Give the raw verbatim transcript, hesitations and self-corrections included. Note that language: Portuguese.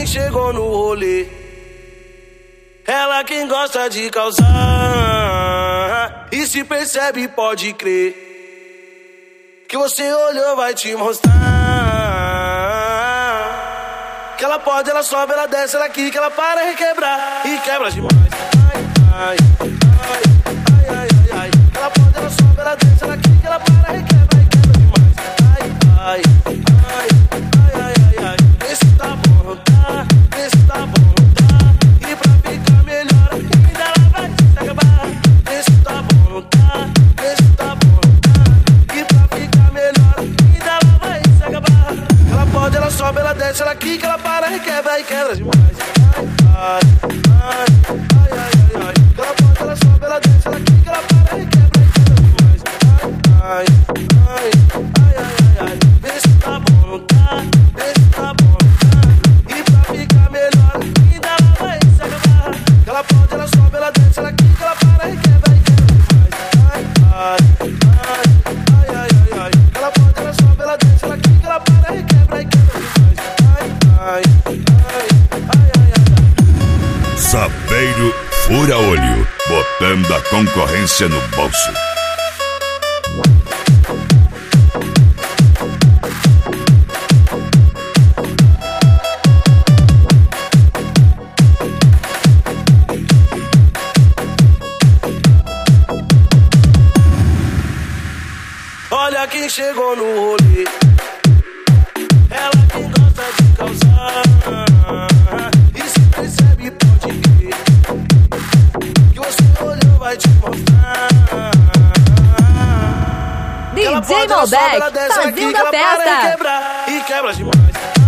chegou no rolê. Ela quem gosta de causar. E se percebe, pode crer, que você olhou, vai te mostrar. Que ela pode, ela sobe, ela desce, ela quica, ela para e requebrar. E quebra demais. Ai, ai, ai, ai, ai, ai, ai. Ela pode, ela sobe, ela desce, ela quica, ela para e requebra. E quebra demais. Ai, ai, ai, ai, ai, ai, ai. Vê se tá bom, tá? Vê se tá bom, tá? E pra ficar melhor ainda ela vai se acabar. Vê se tá bom, tá? Vê se tá bom, tá? E pra ficar melhor ainda ela vai se acabar. Ela pode, ela sobe, ela desce, ela quica, ela para, requebra e quebra demais. Ai, ai, ai, ai, ai, ai. Ela pode, ela sobe, ela desce, ela quica, ela para, requebra e quebra demais. Ai, ai, ai, ai, ai, ai. Vê se tá bom, não tá? Vê se tá bom, não tá? E pra ficar melhor ainda ela vai se acabar. Ela pode, ela sobe, ela desce, ela quica, ela para, requebra e quebra demais. Ai, ai, ai, ai, ai, ai, ai. Ela pode, ela sobe, ela desce, ela quica, ela para, requebra e quebra demais. Ai, ai, ai, ai, ai, ai. Sapeiro Fura Olho, botando a concorrência no bolso. Olha quem chegou no rolê. Ela quem gosta de causar. E se percebe, pode crer, que você olhou, vai te mostrar. D J Malbec, fazendo a festa. E quebra demais.